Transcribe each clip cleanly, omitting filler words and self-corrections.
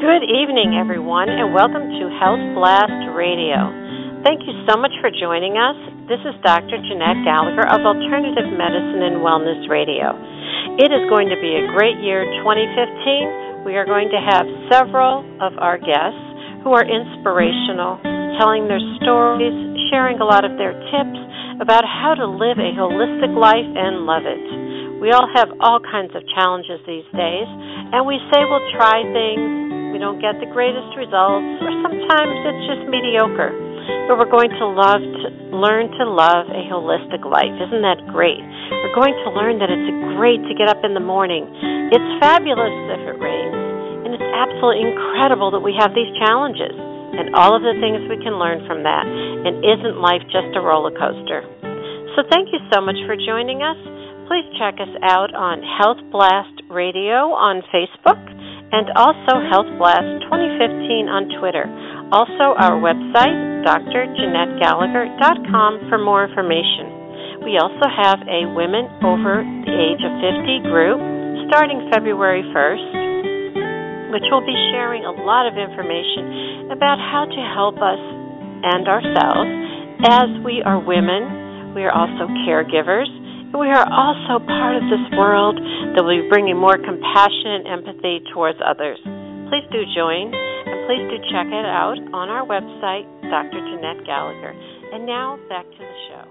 Good evening, everyone, and welcome to Health Blast Radio. Thank you so much for joining us. This is Dr. Jeanette Gallagher of Alternative Medicine and Wellness Radio. It is going to be a great year, 2015. We are going to have several of our guests who are inspirational, telling their stories, sharing a lot of their tips about how to live a holistic life and love it. We all have all kinds of challenges these days, and we say we'll try things. We don't get the greatest results, or sometimes it's just mediocre. But we're going to learn to love a holistic life. Isn't that great? We're going to learn that it's great to get up in the morning. It's fabulous if it rains. And it's absolutely incredible that we have these challenges and all of the things we can learn from that. And isn't life just a roller coaster? So thank you so much for joining us. Please check us out on Health Blast Radio on Facebook and also Health Blast 2015 on Twitter. Also our website, drjeanettegallagher.com for more information. We also have a women over the age of 50 group starting February 1st, which will be sharing a lot of information about how to help us and ourselves as we are women. We are also caregivers. We are also part of this world that will be bringing more compassion and empathy towards others. Please do join, and please do check it out on our website, Dr. Jeanette Gallagher. And now, back to the show.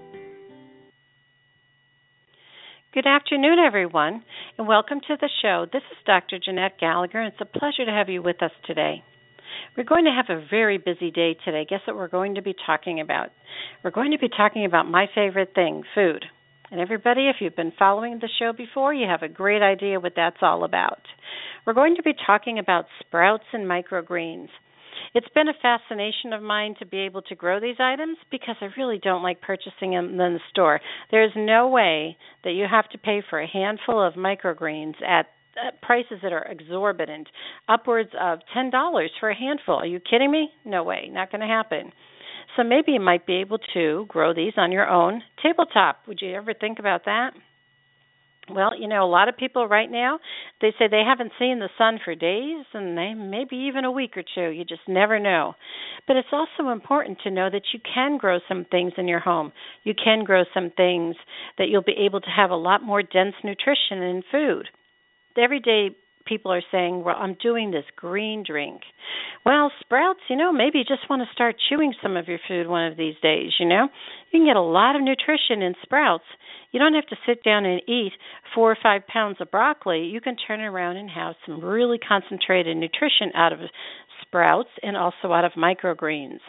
Good afternoon, everyone, and welcome to the show. This is Dr. Jeanette Gallagher, and it's a pleasure to have you with us today. We're going to have a very busy day today. Guess what we're going to be talking about? We're going to be talking about my favorite thing, food. And everybody, if you've been following the show before, you have a great idea what that's all about. We're going to be talking about sprouts and microgreens. It's been a fascination of mine to be able to grow these items because I really don't like purchasing them in the store. There's no way that you have to pay for a handful of microgreens at prices that are exorbitant, upwards of $10 for a handful. Are you kidding me? No way, not going to happen. So maybe you might be able to grow these on your own tabletop. Would you ever think about that? Well, you know, a lot of people right now, they say they haven't seen the sun for days and maybe even a week or two. You just never know. But it's also important to know that you can grow some things in your home. You can grow some things that you'll be able to have a lot more dense nutrition in food. Every day people are saying, well, I'm doing this green drink. Well, sprouts, maybe you just want to start chewing some of your food one of these days, You can get a lot of nutrition in sprouts. You don't have to sit down and eat 4 or 5 pounds of broccoli. You can turn around and have some really concentrated nutrition out of sprouts and also out of microgreens.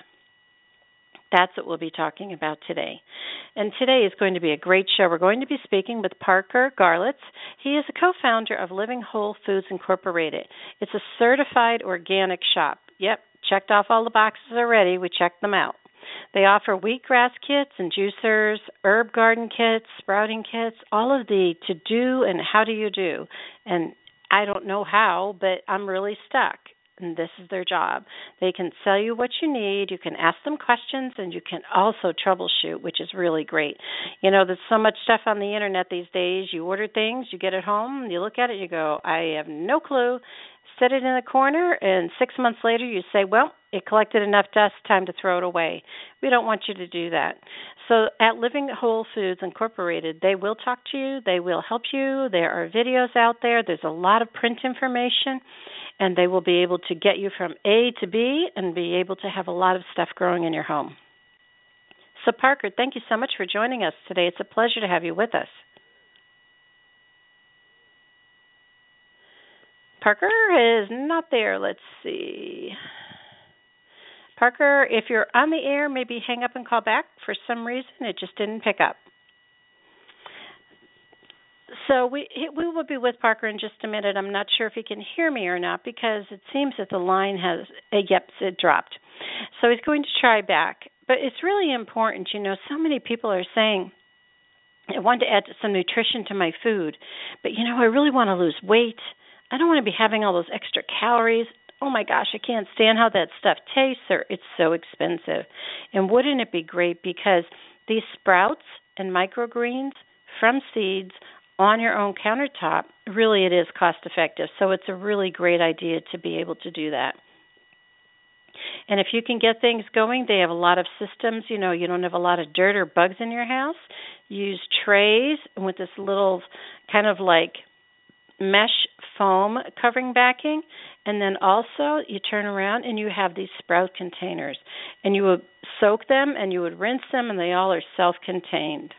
That's what we'll be talking about today. And today is going to be a great show. We're going to be speaking with Parker Garlitz. He is a co-founder of Living Whole Foods Incorporated. It's a certified organic shop. Yep, checked off all the boxes already. We checked them out. They offer wheatgrass kits and juicers, herb garden kits, sprouting kits, all of the to-do and how do you do. And I don't know how, but I'm really stuck. And this is their job. They can sell you what you need, you can ask them questions, and you can also troubleshoot, which is really great. There's so much stuff on the internet these days. You order things, you get it home, you look at it, you go, I have no clue. Set it in a corner, and 6 months later you say, well, it collected enough dust, time to throw it away. We don't want you to do that. So at Living Whole Foods Incorporated, they will talk to you, they will help you. There are videos out there. There's a lot of print information. And they will be able to get you from A to B and be able to have a lot of stuff growing in your home. So, Parker, thank you so much for joining us today. It's a pleasure to have you with us. Parker is not there. Let's see. Parker, if you're on the air, maybe hang up and call back. For some reason, it just didn't pick up. So we will be with Parker in just a minute. I'm not sure if he can hear me or not because it seems that the line has, it dropped. So he's going to try back. But it's really important, so many people are saying, I want to add some nutrition to my food, but, I really want to lose weight. I don't want to be having all those extra calories. Oh, my gosh, I can't stand how that stuff tastes, or it's so expensive. And wouldn't it be great because these sprouts and microgreens from seeds on your own countertop, really it is cost effective. So it's a really great idea to be able to do that. And if you can get things going, they have a lot of systems. You know, you don't have a lot of dirt or bugs in your house. Use trays with this little kind of like mesh foam covering backing. And then also you turn around and you have these sprout containers. And you would soak them and you would rinse them, and they all are self-contained.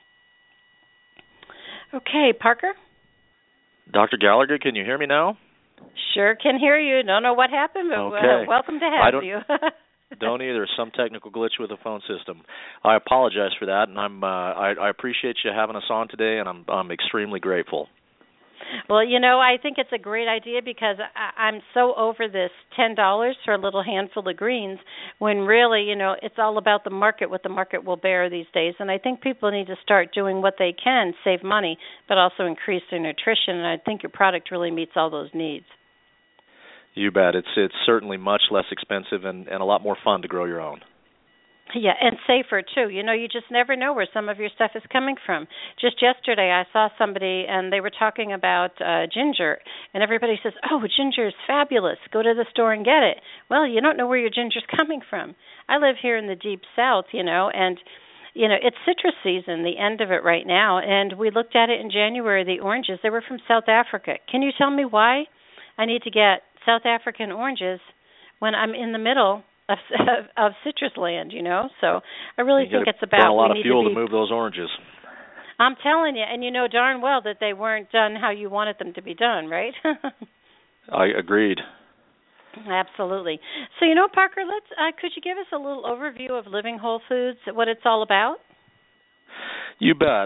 Okay, Parker? Dr. Gallagher, can you hear me now? Sure can hear you. Don't know what happened, but okay. Welcome to have you. Don't either. Some technical glitch with the phone system. I apologize for that, and I appreciate you having us on today, and I'm extremely grateful. Well, you know, I think it's a great idea because I'm so over this $10 for a little handful of greens when really, you know, it's all about the market, what the market will bear these days. And I think people need to start doing what they can, save money, but also increase their nutrition. And I think your product really meets all those needs. You bet. It's certainly much less expensive and a lot more fun to grow your own. Yeah, and safer, too. You know, you just never know where some of your stuff is coming from. Just yesterday I saw somebody, and they were talking about ginger, and everybody says, oh, ginger is fabulous. Go to the store and get it. Well, you don't know where your ginger's coming from. I live here in the deep south, you know, and, you know, it's citrus season, the end of it right now, and we looked at it in January, the oranges. They were from South Africa. Can you tell me why I need to get South African oranges when I'm in the middle of citrus land, you know? So I really think it's about burn a lot of fuel to move those oranges. I'm telling you, and you know darn well that they weren't done how you wanted them to be done, right? I agreed. Absolutely. So, you know, Parker, could you give us a little overview of Living Whole Foods, what it's all about? You bet.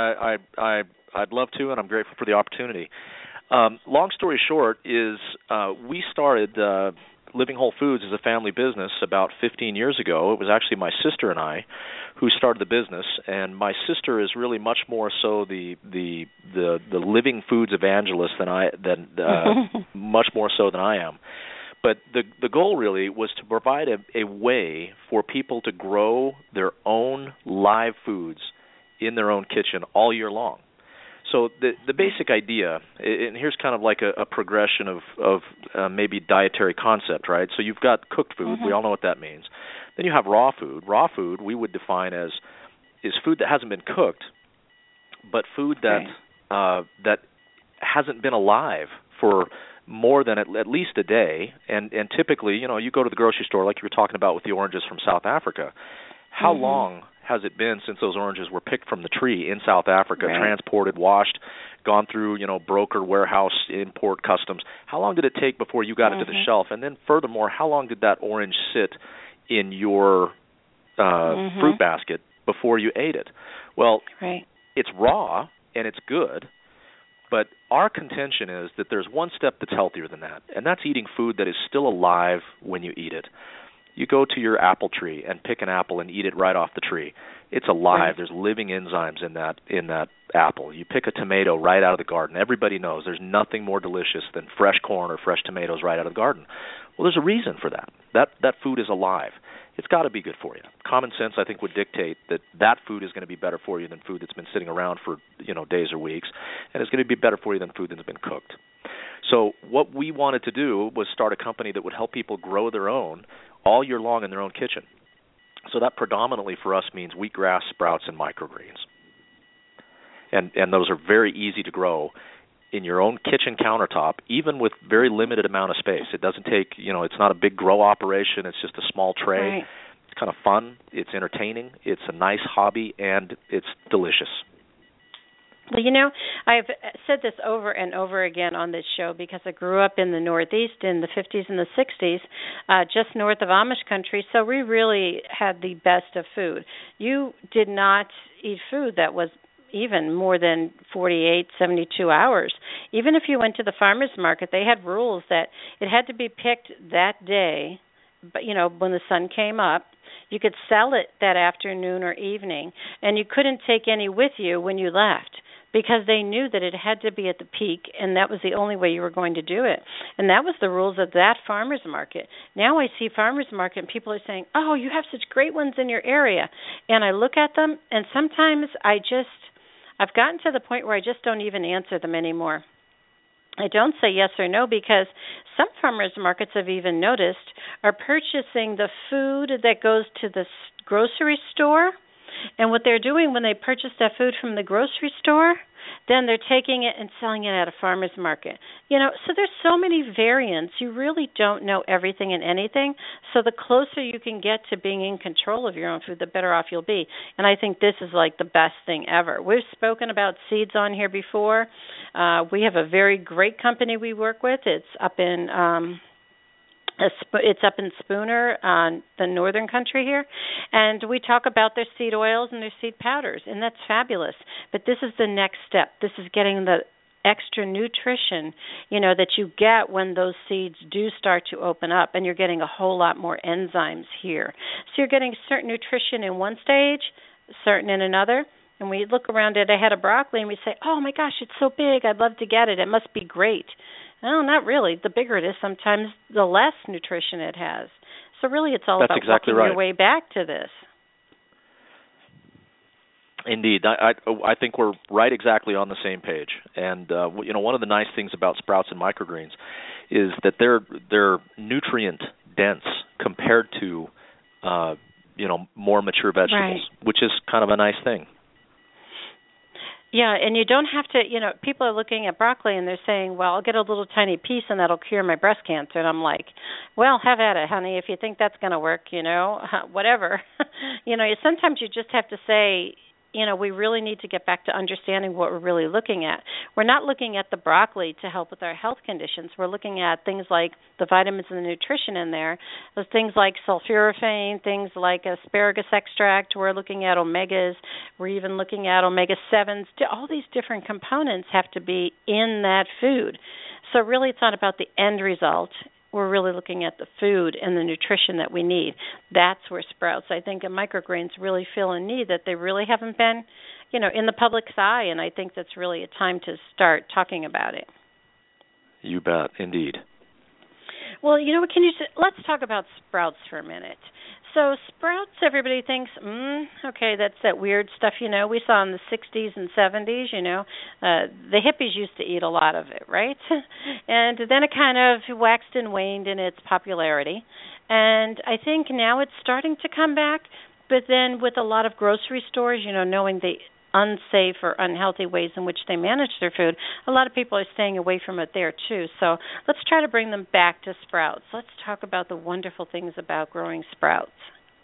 I'd love to, and I'm grateful for the opportunity. Long story short is we started Living Whole Foods is a family business about 15 years ago. It was actually my sister and I who started the business, and my sister is really much more so the living foods evangelist than much more so than I am. But the goal really was to provide a way for people to grow their own live foods in their own kitchen all year long. So the basic idea, and here's kind of like a progression of maybe dietary concept, right? So you've got cooked food. Mm-hmm. We all know what that means. Then you have raw food. Raw food we would define as is food that hasn't been cooked, but food that hasn't been alive for more than at least a day. And typically, you know, you go to the grocery store like you were talking about with the oranges from South Africa. How mm-hmm. long has it been since those oranges were picked from the tree in South Africa, transported, washed, gone through, you know, broker, warehouse, import, customs? How long did it take before you got it to the shelf? And then furthermore, how long did that orange sit in your fruit basket before you ate it? Well, it's raw and it's good, but our contention is that there's one step that's healthier than that, and that's eating food that is still alive when you eat it. You go to your apple tree and pick an apple and eat it right off the tree. It's alive. Right. There's living enzymes in that apple. You pick a tomato right out of the garden. Everybody knows there's nothing more delicious than fresh corn or fresh tomatoes right out of the garden. Well, there's a reason for that. That food is alive. It's got to be good for you. Common sense, I think, would dictate that food is going to be better for you than food that's been sitting around for, you know, days or weeks, and it's going to be better for you than food that's been cooked. So what we wanted to do was start a company that would help people grow their own all year long in their own kitchen. So that predominantly for us means wheatgrass, sprouts, and microgreens. And those are very easy to grow in your own kitchen countertop, even with very limited amount of space. It doesn't take, you know, it's not a big grow operation. It's just a small tray. Right. It's kind of fun. It's entertaining. It's a nice hobby, and it's delicious. Well, you know, I've said this over and over again on this show because I grew up in the Northeast in the 50s and the 60s, just north of Amish country, so we really had the best of food. You did not eat food that was even more than 48, 72 hours. Even if you went to the farmer's market, they had rules that it had to be picked that day, but, you know, when the sun came up. You could sell it that afternoon or evening, and you couldn't take any with you when you left, because they knew that it had to be at the peak, and that was the only way you were going to do it. And that was the rules of that farmer's market. Now I see farmer's market, and people are saying, oh, you have such great ones in your area. And I look at them, and sometimes I I've gotten to the point where I just don't even answer them anymore. I don't say yes or no because some farmers markets I've even noticed are purchasing the food that goes to the grocery store. And what they're doing when they purchase that food from the grocery store, then they're taking it and selling it at a farmer's market. So there's so many variants. You really don't know everything and anything. So the closer you can get to being in control of your own food, the better off you'll be. And I think this is like the best thing ever. We've spoken about seeds on here before. We have a very great company we work with. It's up in Spooner, the northern country here, and we talk about their seed oils and their seed powders, and that's fabulous. But this is the next step. This is getting the extra nutrition, that you get when those seeds do start to open up, and you're getting a whole lot more enzymes here. So you're getting certain nutrition in one stage, certain in another. And we look around at a head of broccoli and we say, oh my gosh, it's so big, I'd love to get it. It must be great. No, not really. The bigger it is, sometimes the less nutrition it has. So really it's all That's about exactly working right. your way back to this. Indeed. I think we're right exactly on the same page. And, one of the nice things about sprouts and microgreens is that they're nutrient dense compared to, more mature vegetables, right, which is kind of a nice thing. Yeah, and you don't have to, people are looking at broccoli and they're saying, well, I'll get a little tiny piece and that'll cure my breast cancer. And I'm like, well, have at it, honey, if you think that's going to work, whatever. Sometimes you just have to say, we really need to get back to understanding what we're really looking at. We're not looking at the broccoli to help with our health conditions. We're looking at things like the vitamins and the nutrition in there, those things like sulforaphane, things like asparagus extract. We're looking at omegas. We're even looking at omega-7s. All these different components have to be in that food. So really it's not about the end result. We're really looking at the food and the nutrition that we need. That's where sprouts, I think, and microgreens really feel a need that they really haven't been, in the public's eye, and I think that's really a time to start talking about it. You bet, indeed. Well, let's talk about sprouts for a minute. So sprouts, everybody thinks, okay, that's that weird stuff, we saw in the 60s and 70s, the hippies used to eat a lot of it, right? And then it kind of waxed and waned in its popularity. And I think now it's starting to come back, but then with a lot of grocery stores, knowing the unsafe or unhealthy ways in which they manage their food, a lot of people are staying away from it there too. So let's try to bring them back to sprouts. Let's talk about the wonderful things about growing sprouts.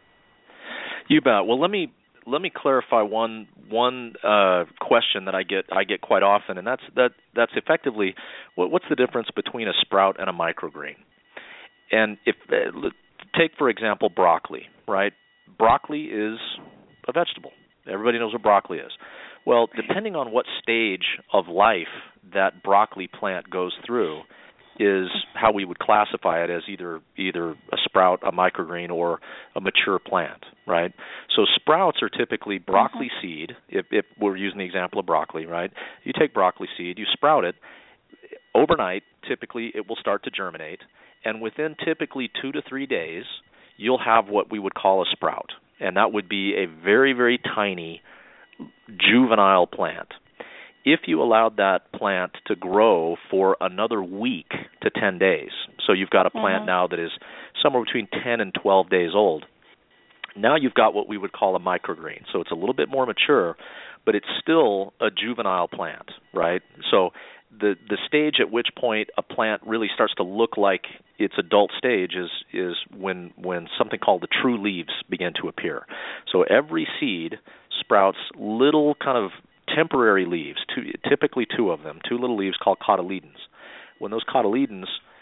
You bet. Well, let me clarify one question that I get quite often, and that's effectively what's the difference between a sprout and a microgreen? And if take for example broccoli, right? Broccoli is a vegetable. Everybody knows what broccoli is. Well, depending on what stage of life that broccoli plant goes through is how we would classify it as either a sprout, a microgreen, or a mature plant, right? So sprouts are typically broccoli seed, if we're using the example of broccoli, right? You take broccoli seed, you sprout it. Overnight, typically, it will start to germinate, and within typically 2 to 3 days, you'll have what we would call a sprout. And that would be a very, very tiny juvenile plant. If you allowed that plant to grow for another week to 10 days, so you've got a plant now that is somewhere between 10 and 12 days old, now you've got what we would call a microgreen. So it's a little bit more mature, but it's still a juvenile plant, right? So the stage at which point a plant really starts to look like its adult stage is when something called the true leaves begin to appear. So every seed sprouts little kind of temporary leaves, typically 2 of them, 2 little leaves called cotyledons. When those cotyledons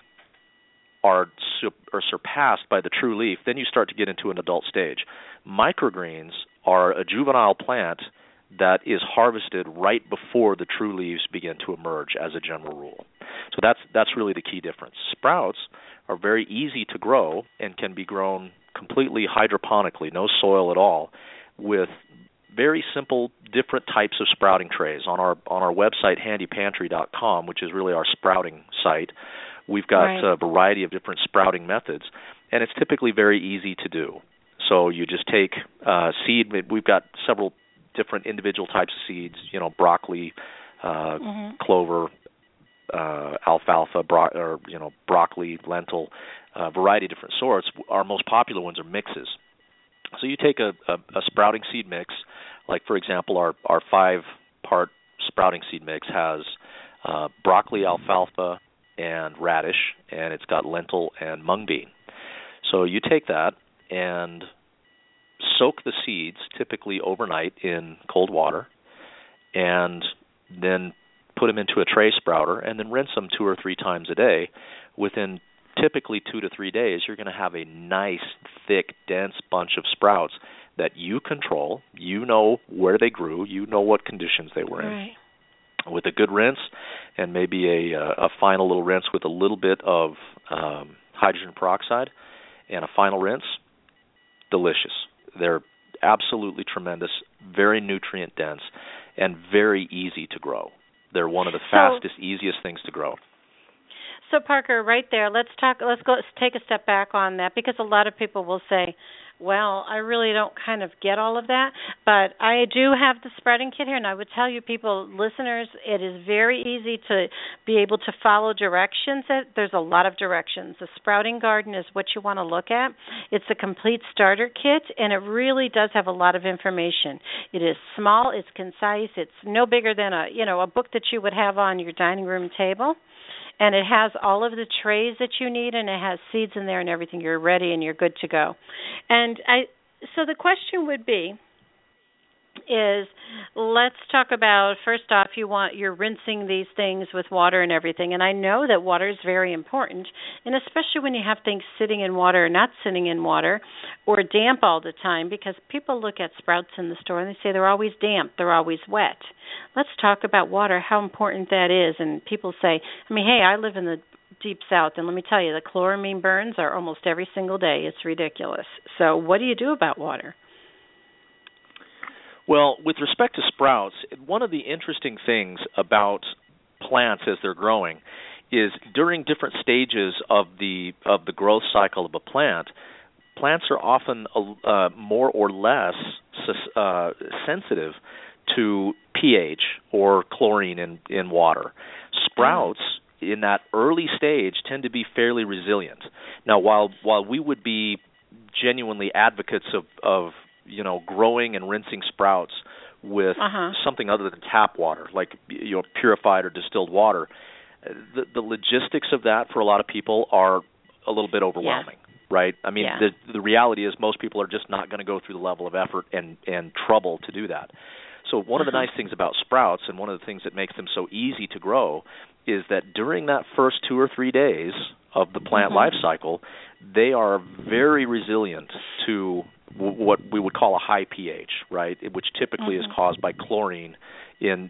are surpassed by the true leaf, then you start to get into an adult stage. Microgreens are a juvenile plant that is harvested right before the true leaves begin to emerge as a general rule. So that's really the key difference. Sprouts are very easy to grow and can be grown completely hydroponically, no soil at all, with very simple different types of sprouting trays. On our website, handypantry.com, which is really our sprouting site, we've got a variety of different sprouting methods, and it's typically very easy to do. So you just take seed. We've got several different individual types of seeds, broccoli, clover, alfalfa, broccoli, lentil, variety of different sorts. Our most popular ones are mixes. So you take a sprouting seed mix, like for example, our 5-part sprouting seed mix has broccoli, alfalfa, and radish, and it's got lentil and mung bean. So you take that and soak the seeds typically overnight in cold water, and then put them into a tray sprouter, and then rinse them 2 or 3 times a day. Within typically 2 to 3 days, you're going to have a nice, thick, dense bunch of sprouts that you control. You know where they grew. You know what conditions they were in. Right. With a good rinse and maybe a final little rinse with a little bit of hydrogen peroxide and a final rinse, delicious. They're absolutely tremendous, very nutrient dense, and very easy to grow. They're one of the fastest, easiest things to grow. So Parker, right there, let's take a step back on that, because a lot of people will say, well, I really don't kind of get all of that, but I do have the sprouting kit here, and I would tell you people, listeners, it is very easy to be able to follow directions. There's a lot of directions. The Sprouting Garden is what you want to look at. It's a complete starter kit, and it really does have a lot of information. It is small, it's concise, it's no bigger than a book that you would have on your dining room table. And it has all of the trays that you need, and it has seeds in there and everything. You're ready and you're good to go. And so the question would be, let's talk about, first off, you're rinsing these things with water and everything. And I know that water is very important, and especially when you have things sitting in water or not sitting in water or damp all the time, because people look at sprouts in the store and they say they're always damp, they're always wet. Let's talk about water, how important that is. And people say, hey, I live in the Deep South, and let me tell you, the chloramine burns are almost every single day. It's ridiculous. So what do you do about water? Well, with respect to sprouts, one of the interesting things about plants as they're growing is during different stages of the growth cycle of a plant, plants are often more or less sensitive to pH or chlorine in water. Sprouts in that early stage tend to be fairly resilient. Now, while we would be genuinely advocates of growing and rinsing sprouts with something other than tap water, like purified or distilled water, the logistics of that for a lot of people are a little bit overwhelming, right? I mean, the reality is most people are just not going to go through the level of effort and trouble to do that. So one of the nice things about sprouts, and one of the things that makes them so easy to grow, is that during that first 2 or 3 days of the plant life cycle, they are very resilient to what we would call a high pH, right? Which typically is caused by chlorine in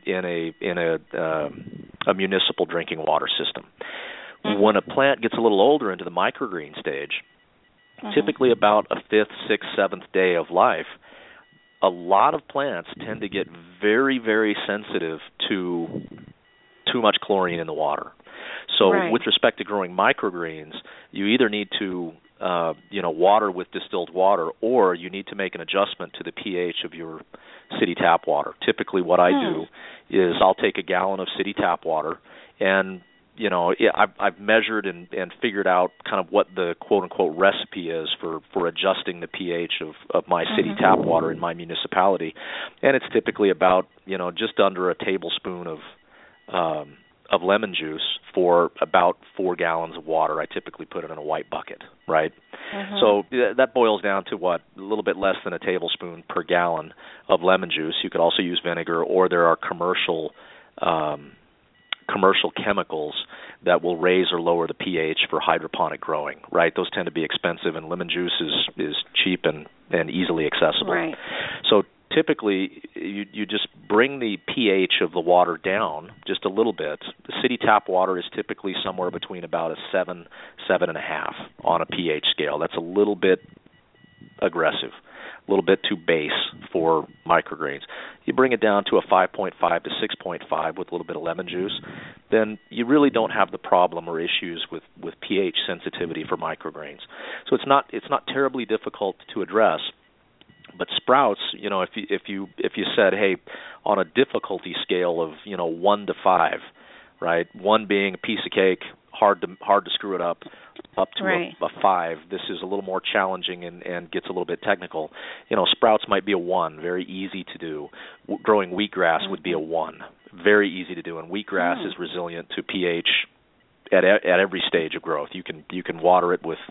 a municipal drinking water system. When a plant gets a little older into the microgreen stage, typically about a 5th, 6th, 7th day of life, a lot of plants tend to get very, very sensitive to too much chlorine in the water. So with respect to growing microgreens, you either need to water with distilled water, or you need to make an adjustment to the pH of your city tap water. Typically what I do is I'll take a gallon of city tap water, and I've measured and figured out kind of what the quote-unquote recipe is for adjusting the pH of my city tap water in my municipality. And it's typically about, just under a tablespoon of lemon juice for about 4 gallons of water. I typically put it in a white bucket, right? So that boils down to a little bit less than a tablespoon per gallon of lemon juice. You could also use vinegar, or there are commercial chemicals that will raise or lower the pH for hydroponic growing, right? Those tend to be expensive, and lemon juice is cheap and easily accessible. Right. So typically, you just bring the pH of the water down just a little bit. The city tap water is typically somewhere between about a 7, 7.5 on a pH scale. That's a little bit aggressive, a little bit too base for microgreens. You bring it down to a 5.5 to 6.5 with a little bit of lemon juice, then you really don't have the problem or issues with pH sensitivity for microgreens. So it's not terribly difficult to address. But sprouts, if you said, hey, on a difficulty scale of 1 to 5, right? 1 being a piece of cake, hard to screw it up to right. a 5. This is a little more challenging and gets a little bit technical. Sprouts might be a 1, very easy to do. Growing wheatgrass would be a 1, very easy to do. And wheatgrass is resilient to pH at every stage of growth. You can water it with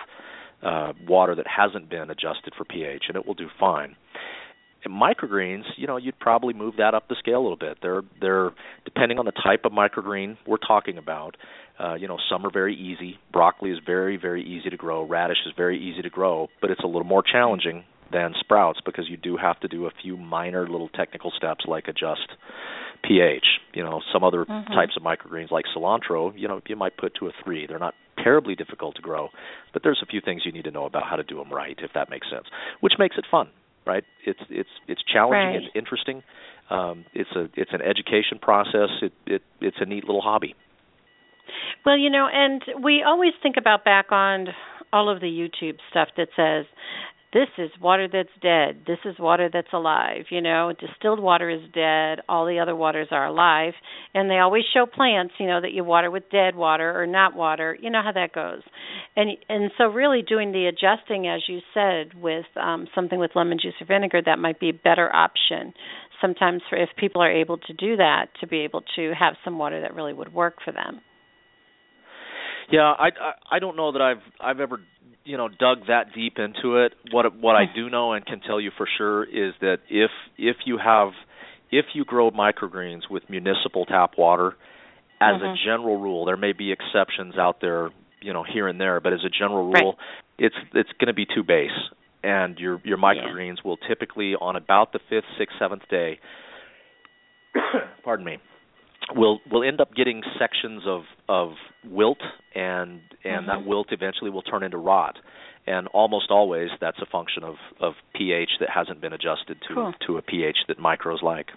water that hasn't been adjusted for pH, and it will do fine. And microgreens, you'd probably move that up the scale a little bit. They're depending on the type of microgreen we're talking about. Some are very easy. Broccoli is very, very easy to grow. Radish is very easy to grow, but it's a little more challenging than sprouts because you do have to do a few minor little technical steps like adjust pH. Some other types of microgreens like cilantro, you might put to a 3. They're not terribly difficult to grow, but there's a few things you need to know about how to do them right, if that makes sense, which makes it fun, right? It's challenging, right. It's interesting. It's an education process. It's a neat little hobby. Well, and we always think about back on all of the YouTube stuff that says, this is water that's dead, this is water that's alive, distilled water is dead, all the other waters are alive, and they always show plants, that you water with dead water or not water, you know how that goes. And so really doing the adjusting, as you said, with something with lemon juice or vinegar, that might be a better option sometimes if people are able to do that, to be able to have some water that really would work for them. Yeah, I don't know that I've ever dug that deep into it. What I do know and can tell you for sure is that if you grow microgreens with municipal tap water, as a general rule, there may be exceptions out there, here and there, but as a general rule, it's going to be too base, and your microgreens will typically on about the 5th, 6th, 7th day, pardon me, we'll end up getting sections of wilt, and that wilt eventually will turn into rot. And almost always that's a function of pH that hasn't been adjusted to a pH that micros like.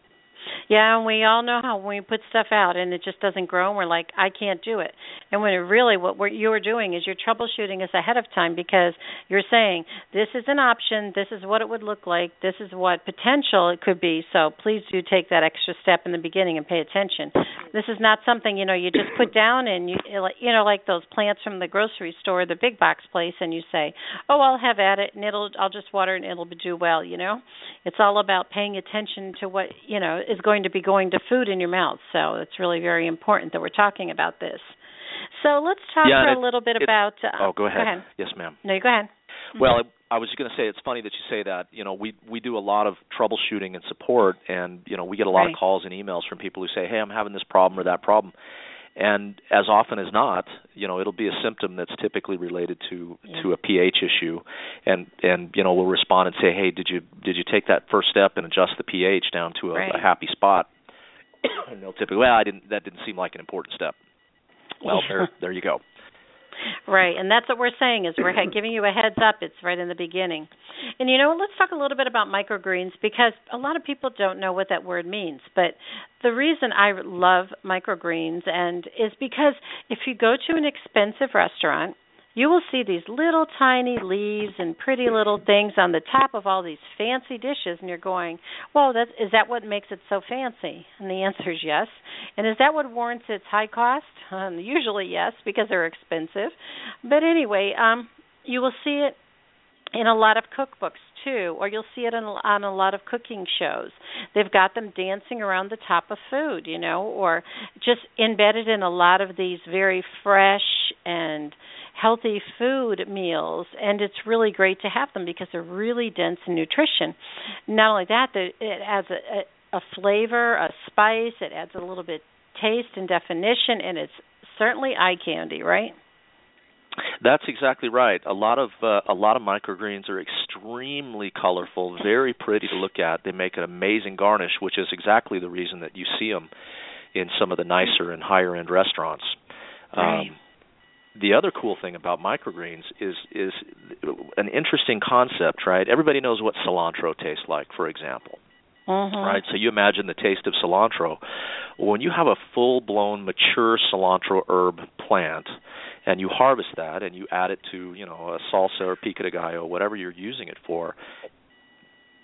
Yeah, and we all know how when we put stuff out and it just doesn't grow, and we're like, I can't do it. And when what you're doing is you're troubleshooting us ahead of time, because you're saying, this is an option, this is what it would look like, this is what potential it could be, so please do take that extra step in the beginning and pay attention. This is not something, you just put down and, like those plants from the grocery store, the big box place, and you say, oh, I'll have at it, and I'll just water it and it'll do well, It's all about paying attention to what, is going to be going to food in your mouth. So it's really very important that we're talking about this. So let's talk for a little bit about... go ahead. Go ahead. Yes, ma'am. No, you go ahead. Well, I was going to say, it's funny that you say that. We do a lot of troubleshooting and support, and, we get a lot of calls and emails from people who say, hey, I'm having this problem or that problem. And as often as not, it'll be a symptom that's typically related to a pH issue, and we'll respond and say, hey, did you take that first step and adjust the pH down to a happy spot? And they'll typically, that didn't seem like an important step. Well, there you go. Right, and that's what we're saying is we're giving you a heads up. It's right in the beginning. And, let's talk a little bit about microgreens, because a lot of people don't know what that word means. But the reason I love microgreens is because if you go to an expensive restaurant, you will see these little tiny leaves and pretty little things on the top of all these fancy dishes, and you're going, well, is that what makes it so fancy? And the answer is yes. And is that what warrants its high cost? Usually yes, because they're expensive. But anyway, you will see it in a lot of cookbooks too, or you'll see it on a lot of cooking shows. They've got them dancing around the top of food, or just embedded in a lot of these very fresh and healthy food meals, and it's really great to have them because they're really dense in nutrition. Not only that, it adds a flavor, a spice, it adds a little bit taste and definition, and it's certainly eye candy, right? That's exactly right. A lot of microgreens are extremely colorful, very pretty to look at. They make an amazing garnish, which is exactly the reason that you see them in some of the nicer and higher end restaurants. Right. The other cool thing about microgreens is an interesting concept, right? Everybody knows what cilantro tastes like, for example. Right? So you imagine the taste of cilantro. When you have a full-blown, mature cilantro herb plant, and you harvest that and you add it to, a salsa or pico de gallo, whatever you're using it for,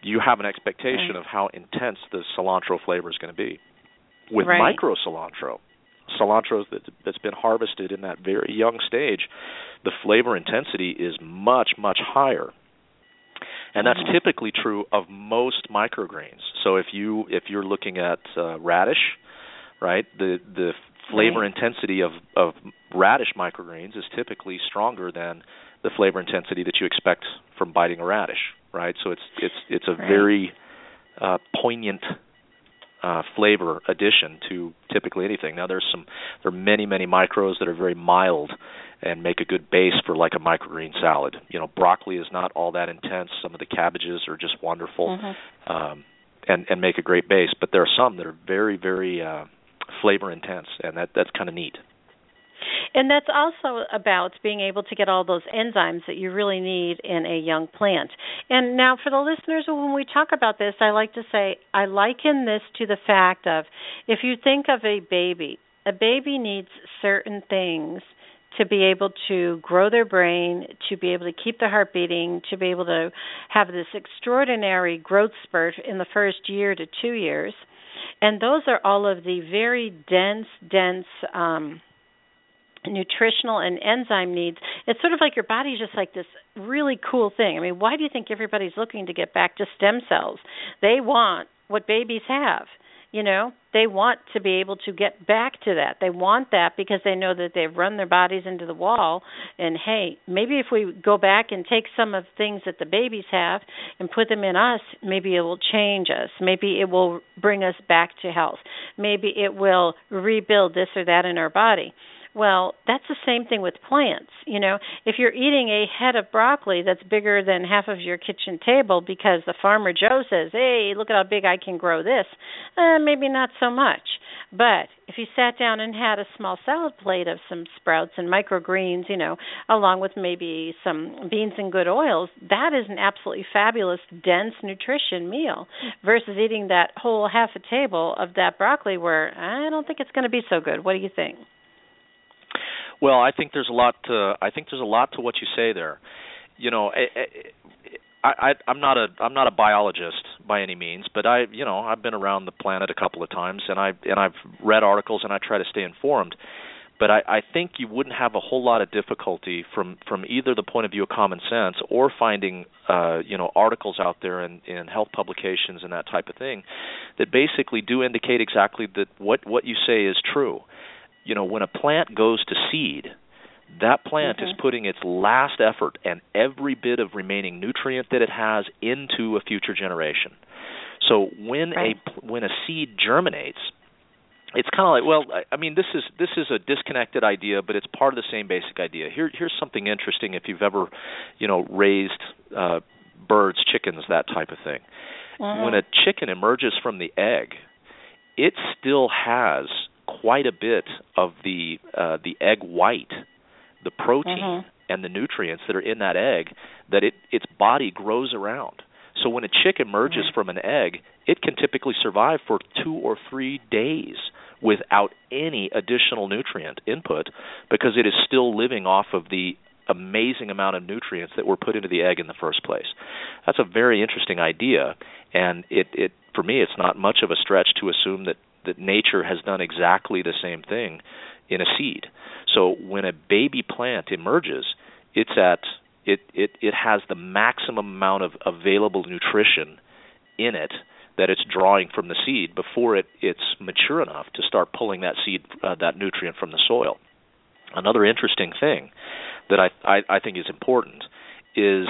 you have an expectation of how intense the cilantro flavor is going to be. With micro cilantro that's been harvested in that very young stage, the flavor intensity is much, much higher. And that's typically true of most microgreens. So if you're looking at radish, right, the flavor intensity of radish microgreens is typically stronger than the flavor intensity that you expect from biting a radish, right? So it's a very poignant flavor addition to typically anything. Now there are many micros that are very mild and make a good base for like a microgreen salad. Broccoli is not all that intense. Some of the cabbages are just wonderful, and make a great base. But there are some that are very flavor intense, and that's kind of neat. And that's also about being able to get all those enzymes that you really need in a young plant. And now for the listeners, when we talk about this, I like to say I liken this to the fact of if you think of a baby needs certain things to be able to grow their brain, to be able to keep the heart beating, to be able to have this extraordinary growth spurt in the first year to 2 years. And those are all of the very dense nutritional and enzyme needs. It's sort of like your body's just like this really cool thing. I mean, why do you think everybody's looking to get back to stem cells? They want what babies have. They want to be able to get back to that. They want that because they know that they've run their bodies into the wall. And, hey, maybe if we go back and take some of the things that the babies have and put them in us, maybe it will change us. Maybe it will bring us back to health. Maybe it will rebuild this or that in our body. Well, that's the same thing with plants. If you're eating a head of broccoli that's bigger than half of your kitchen table because the farmer Joe says, hey, look at how big I can grow this, maybe not so much. But if you sat down and had a small salad plate of some sprouts and microgreens, along with maybe some beans and good oils, that is an absolutely fabulous, dense nutrition meal versus eating that whole half a table of that broccoli where I don't think it's going to be so good. What do you think? Well, I think there's a lot to what you say there. I'm not a biologist by any means, but I've been around the planet a couple of times, and I've read articles and I try to stay informed. But I think you wouldn't have a whole lot of difficulty from either the point of view of common sense or finding articles out there in health publications and that type of thing that basically do indicate exactly that what you say is true. When a plant goes to seed, that plant is putting its last effort and every bit of remaining nutrient that it has into a future generation. So when a seed germinates, it's kind of like, well, I mean, this is a disconnected idea, but it's part of the same basic idea. Here's something interesting if you've ever, raised birds, chickens, that type of thing. When a chicken emerges from the egg, it still has quite a bit of the egg white, the protein and the nutrients that are in that egg that its body grows around. So when a chick emerges from an egg, it can typically survive for 2 or 3 days without any additional nutrient input because it is still living off of the amazing amount of nutrients that were put into the egg in the first place. That's a very interesting idea, and it for me, it's not much of a stretch to assume that nature has done exactly the same thing in a seed. So when a baby plant emerges, it has the maximum amount of available nutrition in it that it's drawing from the seed before it's mature enough to start pulling that seed that nutrient from the soil. Another interesting thing that I think is important is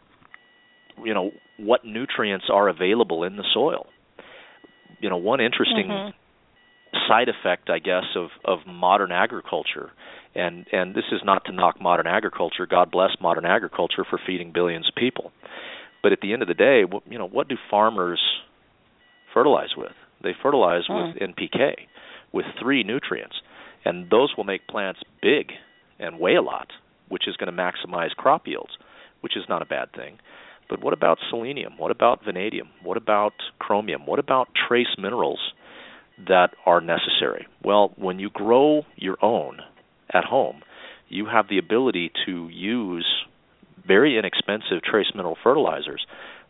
what nutrients are available in the soil. One interesting side effect, I guess, of modern agriculture, and this is not to knock modern agriculture. God bless modern agriculture for feeding billions of people. But at the end of the day, what do farmers fertilize with? They fertilize with NPK, with 3 nutrients, and those will make plants big and weigh a lot, which is going to maximize crop yields, which is not a bad thing. But what about selenium? What about vanadium? What about chromium? What about trace minerals that are necessary? Well, when you grow your own at home, you have the ability to use very inexpensive trace mineral fertilizers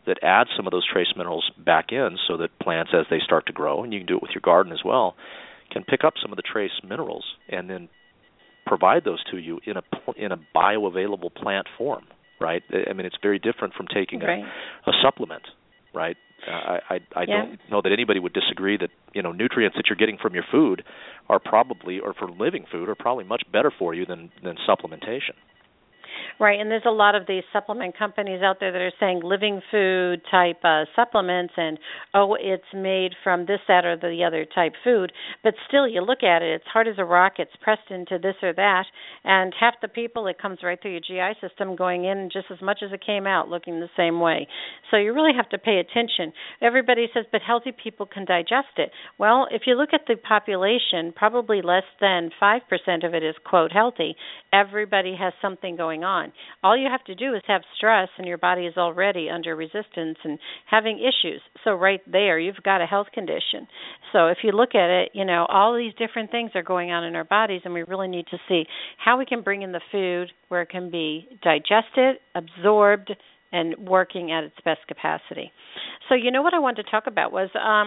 that adds some of those trace minerals back in so that plants, as they start to grow, and you can do it with your garden as well, can pick up some of the trace minerals and then provide those to you in a bioavailable plant form, right? I mean, it's very different from taking a supplement, right? I don't know that anybody would disagree that, nutrients that you're getting from your food are probably, or from living food, are probably much better for you than supplementation. Right, and there's a lot of these supplement companies out there that are saying living food type supplements and, it's made from this, that, or the other type food. But still, you look at it, it's hard as a rock, it's pressed into this or that, and half the people, it comes right through your GI system going in just as much as it came out looking the same way. So you really have to pay attention. Everybody says, but healthy people can digest it. Well, if you look at the population, probably less than 5% of it is, quote, healthy. Everybody has something going on. All you have to do is have stress, and your body is already under resistance and having issues. So right there, you've got a health condition. So if you look at it, all these different things are going on in our bodies, and we really need to see how we can bring in the food where it can be digested, absorbed, and working at its best capacity. So what I wanted to talk about was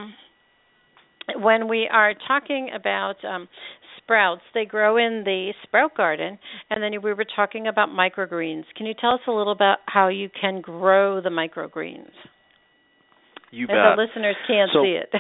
when we are talking about sprouts, they grow in the sprout garden, and then we were talking about microgreens. Can you tell us a little about how you can grow the microgreens? You bet. The listeners can't see it.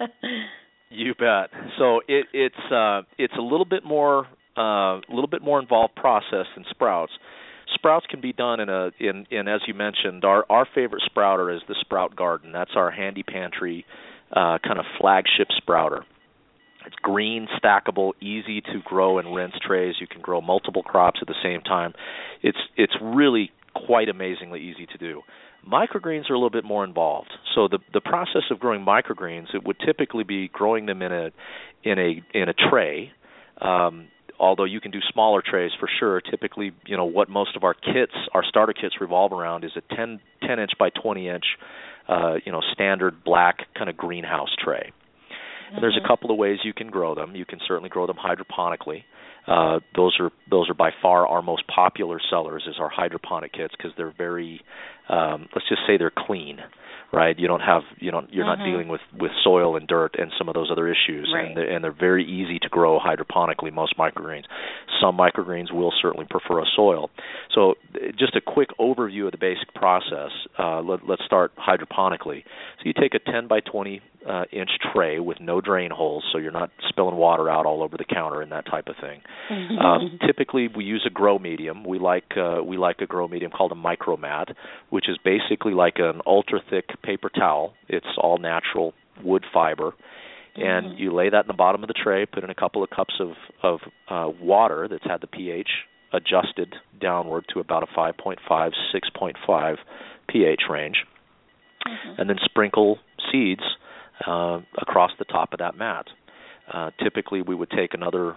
You bet. So it's a little bit more involved process than sprouts. Sprouts can be done in as you mentioned, our favorite sprouter is the Sprout Garden. That's our handy pantry kind of flagship sprouter. It's green, stackable, easy to grow in rinse trays. You can grow multiple crops at the same time. It's really quite amazingly easy to do. Microgreens are a little bit more involved. So the process of growing microgreens, it would typically be growing them in a tray. Although you can do smaller trays for sure. Typically, what most of our starter kits revolve around is a 10-inch by 20-inch, standard black kind of greenhouse tray. And there's a couple of ways you can grow them. You can certainly grow them hydroponically. Those are by far our most popular sellers is our hydroponic kits because they're very, let's just say they're clean, right? You're not dealing with soil and dirt and some of those other issues, right. and they're very easy to grow hydroponically. Most microgreens, some microgreens will certainly prefer a soil. So just a quick overview of the basic process. Let's start hydroponically. So you take a 10 by 20 inch tray with no drain holes, so you're not spilling water out all over the counter and that type of thing. Typically, we use a grow medium. We like a grow medium called a micromat, which is basically like an ultra thick paper towel. It's all natural wood fiber, and you lay that in the bottom of the tray. Put in a couple of cups of water that's had the pH adjusted downward to about a 5.5, 6.5 pH range, and then sprinkle seeds across the top of that mat. Typically, we would take another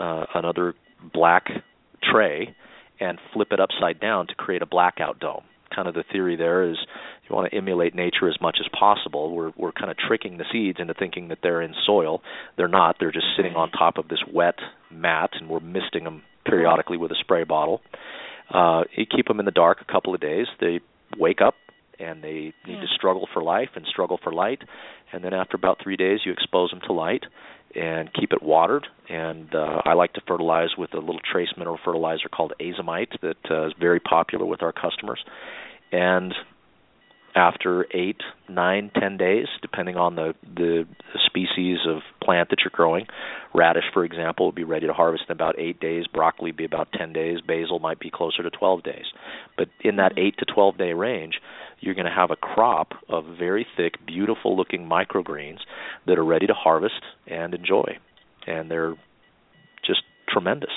black tray and flip it upside down to create a blackout dome. Kind of the theory there is you want to emulate nature as much as possible. We're kind of tricking the seeds into thinking that they're in soil. They're not. They're just sitting on top of this wet mat, and we're misting them periodically with a spray bottle. You keep them in the dark a couple of days. They wake up, and they need to struggle for life and struggle for light. And then after about 3 days, you expose them to light and keep it watered. And I like to fertilize with a little trace mineral fertilizer called azomite that is very popular with our customers. And after 8, 9, 10 days, depending on the species of plant that you're growing, radish, for example, would be ready to harvest in about 8 days. Broccoli would be about 10 days. Basil might be closer to 12 days. But in that 8 to 12-day range, you're going to have a crop of very thick, beautiful-looking microgreens that are ready to harvest and enjoy. And they're just tremendous.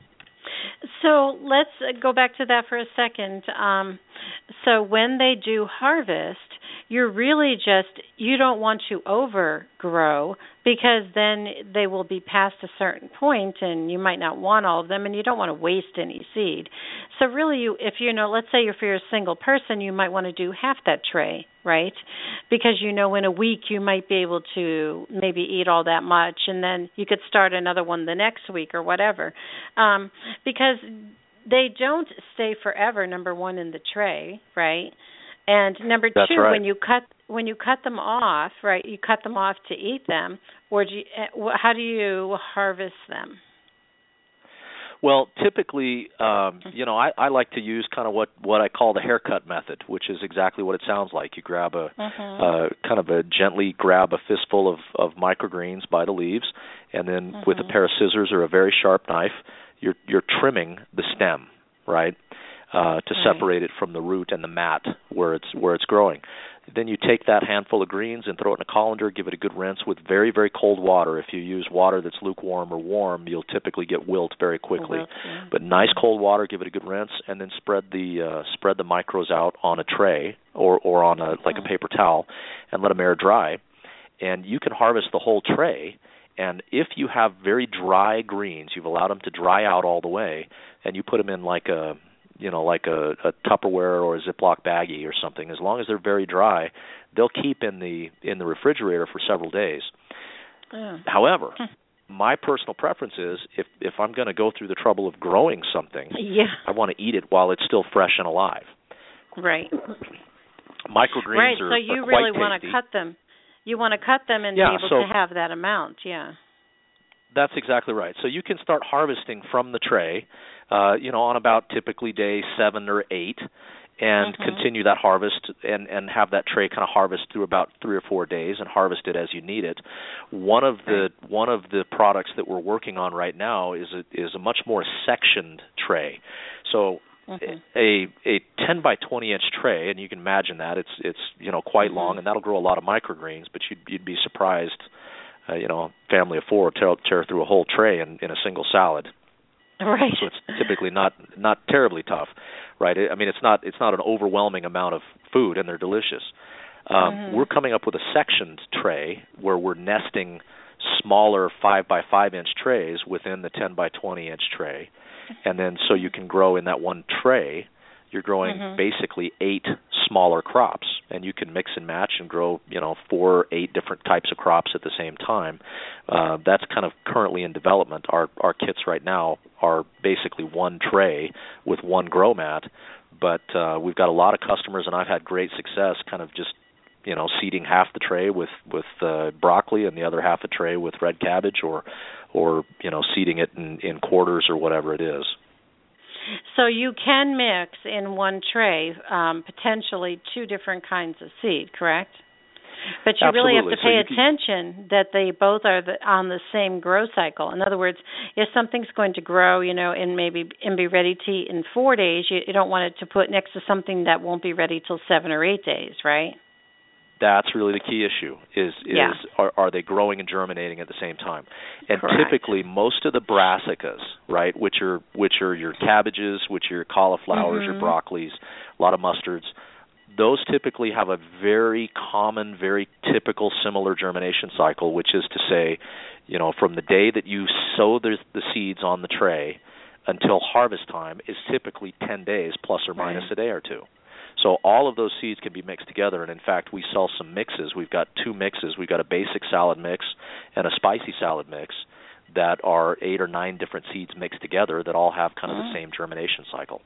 So let's go back to that for a second. So when they do harvest, you're really you don't want to overgrow because then they will be past a certain point and you might not want all of them and you don't want to waste any seed. So really, if let's say if you're a single person, you might want to do half that tray, right? Because in a week you might be able to maybe eat all that much and then you could start another one the next week or whatever. Because they don't stay forever, number one, in the tray, right? And number That's two, right. when you cut them off, right? You cut them off to eat them, or how do you harvest them? Well, typically, I like to use kind of what I call the haircut method, which is exactly what it sounds like. You grab gently grab a fistful of microgreens by the leaves, and then with a pair of scissors or a very sharp knife, you're trimming the stem, right, to separate it from the root and the mat where it's growing. Then you take that handful of greens and throw it in a colander, give it a good rinse with very, very cold water. If you use water that's lukewarm or warm, you'll typically get wilt very quickly. But nice cold water, give it a good rinse, and then spread the micros out on a tray or on a paper towel and let them air dry. And you can harvest the whole tray. And if you have very dry greens, you've allowed them to dry out all the way, and you put them in like a Tupperware or a Ziploc baggie or something, as long as they're very dry, they'll keep in the refrigerator for several days. However, my personal preference is if I'm going to go through the trouble of growing something, I want to eat it while it's still fresh and alive. Right. Microgreens are so you quite really want to cut them. You want to cut them and be able to have that amount, That's exactly right. So you can start harvesting from the tray, on about typically day 7 or 8, and continue that harvest and have that tray kind of harvest through about 3 or 4 days and harvest it as you need it. One of the products that we're working on right now is a much more sectioned tray. So a 10 by 20 inch tray, and you can imagine that it's quite long, and that'll grow a lot of microgreens, but you'd be surprised. Family of 4 tear through a whole tray in a single salad. Right. So it's typically not terribly tough, right? I mean, it's not an overwhelming amount of food, and they're delicious. We're coming up with a sectioned tray where we're nesting smaller 5 by 5 inch trays within the 10 by 20 inch tray, and then so you can grow in that one tray. You're growing basically 8 smaller crops, and you can mix and match and grow, 4 or 8 different types of crops at the same time. That's kind of currently in development. Our kits right now are basically one tray with one grow mat, but we've got a lot of customers, and I've had great success kind of just, seeding half the tray with broccoli and the other half a tray with red cabbage or seeding it in quarters or whatever it is. So you can mix in one tray potentially 2 different kinds of seed, correct? But you really have to pay attention that they both are on the same grow cycle. In other words, if something's going to grow, and be ready to eat in 4 days, you don't want it to put next to something that won't be ready till 7 or 8 days, right? That's really the key issue, are they growing and germinating at the same time? And Correct. Typically most of the brassicas, right, which are your cabbages, which are your cauliflowers, your broccolis, a lot of mustards, those typically have a very common, very typical similar germination cycle, which is to say, from the day that you sow the seeds on the tray until harvest time is typically 10 days plus or minus a day or 2. So all of those seeds can be mixed together, and in fact, we sell some mixes. We've got 2 mixes. We've got a basic salad mix and a spicy salad mix that are 8 or 9 different seeds mixed together that all have kind of the same germination cycle.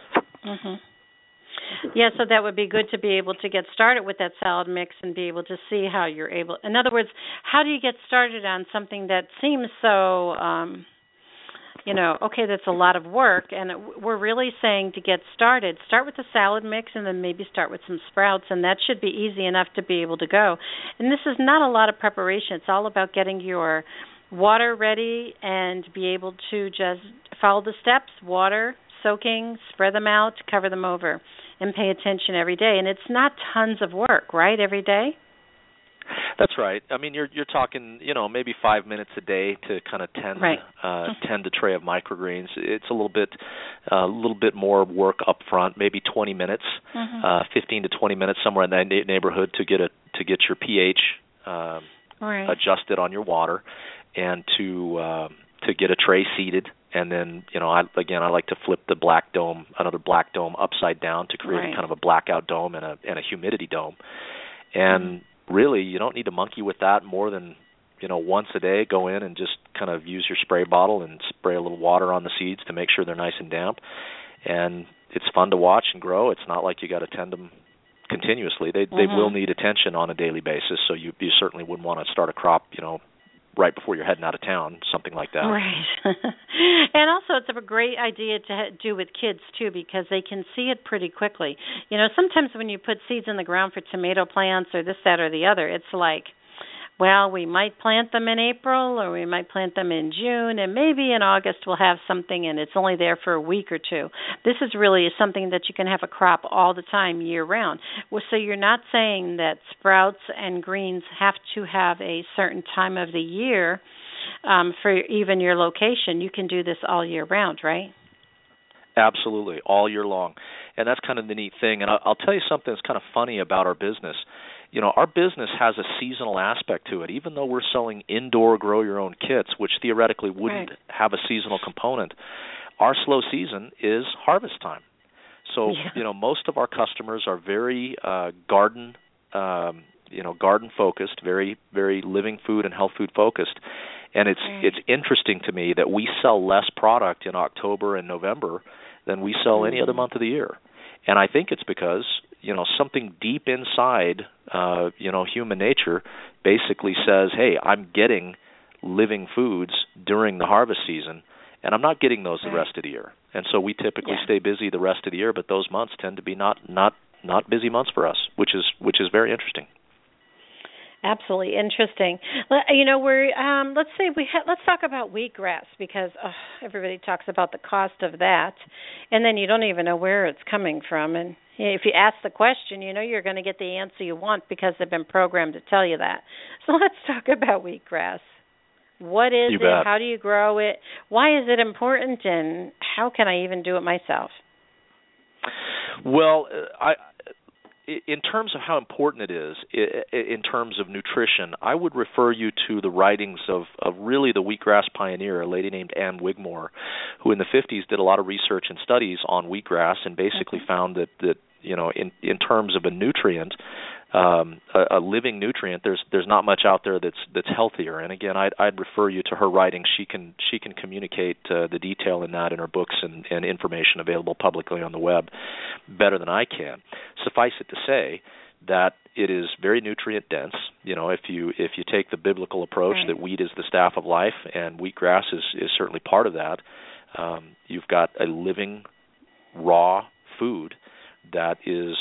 Yeah, so that would be good to be able to get started with that salad mix and be able to see how you're able. In other words, how do you get started on something that seems so okay, that's a lot of work, and we're really saying to get started, start with the salad mix and then maybe start with some sprouts, and that should be easy enough to be able to go. And this is not a lot of preparation. It's all about getting your water ready and be able to just follow the steps, water, soaking, spread them out, cover them over, and pay attention every day. And it's not tons of work, right, every day? That's right. I mean, you're talking, maybe 5 minutes a day to kind of tend a tray of microgreens. It's a little bit more work up front, maybe 20 minutes, 15 to 20 minutes, somewhere in that neighborhood to get your pH adjusted on your water, and to get a tray seeded. And then, I like to flip another black dome upside down to create kind of a blackout dome and a humidity dome. And really, you don't need to monkey with that more than, once a day. Go in and just kind of use your spray bottle and spray a little water on the seeds to make sure they're nice and damp. And it's fun to watch and grow. It's not like you got to tend them continuously. They will need attention on a daily basis, so you certainly wouldn't want to start a crop, right before you're heading out of town, something like that. Right. And also it's a great idea to do with kids, too, because they can see it pretty quickly. Sometimes when you put seeds in the ground for tomato plants or this, that, or the other, it's like, well, we might plant them in April or we might plant them in June, and maybe in August we'll have something, and it's only there for a week or two. This is really something that you can have a crop all the time, year-round. Well, so you're not saying that sprouts and greens have to have a certain time of the year for even your location. You can do this all year round, right? Absolutely, all year long. And that's kind of the neat thing. And I'll tell you something that's kind of funny about our business. Our business has a seasonal aspect to it. Even though we're selling indoor grow-your-own kits, which theoretically wouldn't have a seasonal component, our slow season is harvest time. So, most of our customers are very garden focused, very, very living food and health food focused. And it's interesting to me that we sell less product in October and November than we sell any other month of the year. And I think it's because, something deep inside, human nature basically says, hey, I'm getting living foods during the harvest season, and I'm not getting those the rest of the year. And so we typically stay busy the rest of the year, but those months tend to be not busy months for us, which is very interesting. Absolutely interesting. Let's talk about wheatgrass, because everybody talks about the cost of that, and then you don't even know where it's coming from. And if you ask the question, you're going to get the answer you want because they've been programmed to tell you that. So let's talk about wheatgrass. What is it? How do you grow it? Why is it important? And how can I even do it myself? Well, in terms of how important it is, in terms of nutrition, I would refer you to the writings of really the wheatgrass pioneer, a lady named Ann Wigmore, who in the 50s did a lot of research and studies on wheatgrass and basically found that in terms of a nutrient, a living nutrient, there's not much out there that's healthier. And again, I'd refer you to her writings. She can communicate the detail in that in her books and information available publicly on the web better than I can. Suffice it to say that it is very nutrient dense. If you take the biblical approach that wheat is the staff of life, and wheatgrass is certainly part of that, you've got a living raw food that is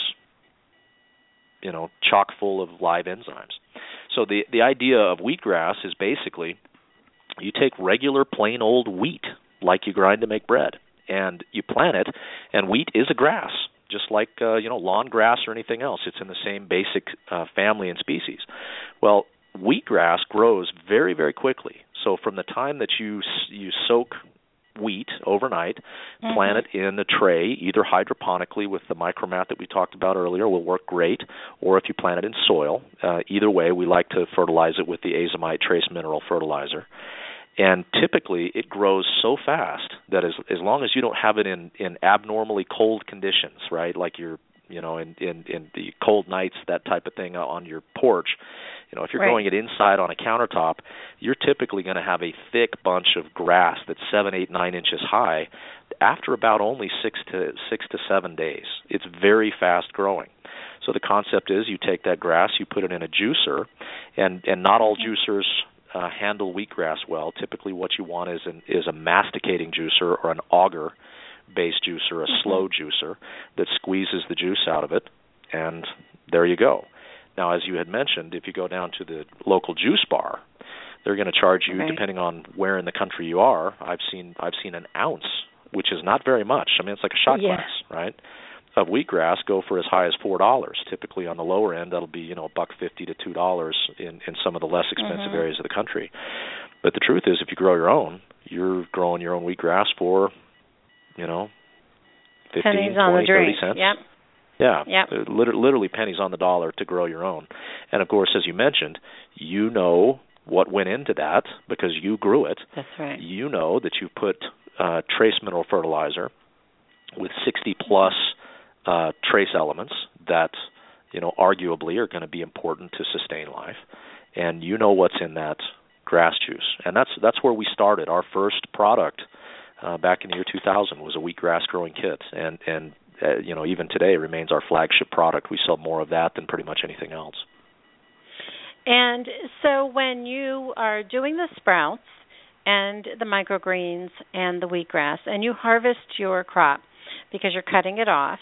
chock full of live enzymes. So the idea of wheatgrass is basically you take regular plain old wheat like you grind to make bread, and you plant it, and wheat is a grass, just like lawn grass or anything else. It's in the same basic family and species. Well, wheatgrass grows very, very quickly. So from the time that you soak wheat overnight, plant it in a tray, either hydroponically with the micromat that we talked about earlier will work great, or if you plant it in soil. Either way, we like to fertilize it with the Azomite trace mineral fertilizer. And typically it grows so fast that as long as you don't have it in abnormally cold conditions, right, like you're in the cold nights, that type of thing on your porch, if you're growing it inside on a countertop, you're typically going to have a thick bunch of grass that's 7, 8, 9 inches high after about only 6 to 7 days. It's very fast growing. So the concept is you take that grass, you put it in a juicer, and not all juicers handle wheatgrass well. Typically what you want is a masticating juicer or an auger-based juicer, a slow juicer that squeezes the juice out of it, and there you go. Now, as you had mentioned, if you go down to the local juice bar, they're going to charge you, depending on where in the country you are. I've seen an ounce, which is not very much. I mean, it's like a shot glass, right, of wheatgrass go for as high as $4. Typically on the lower end, that'll be $1.50 to $2 in some of the less expensive areas of the country. But the truth is, if you grow your own, you're growing your own wheatgrass for 15, pennies 20, on the 30 drink. cents. Yep. Yeah, literally pennies on the dollar to grow your own. And, of course, as you mentioned, you know what went into that because you grew it. That's right. You know that you put trace mineral fertilizer with 60-plus trace elements that, arguably are going to be important to sustain life. And you know what's in that grass juice. And that's where we started. Our first product back in the year 2000 was a wheatgrass growing kit. And even today remains our flagship product. We sell more of that than pretty much anything else. And so when you are doing the sprouts and the microgreens and the wheatgrass, and you harvest your crop because you're cutting it off,